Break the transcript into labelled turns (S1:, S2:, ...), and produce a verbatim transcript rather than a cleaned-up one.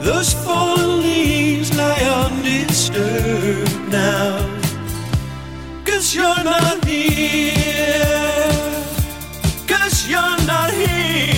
S1: Those fallen leaves lie undisturbed now. 'Cause you're not here. 'Cause you're not here.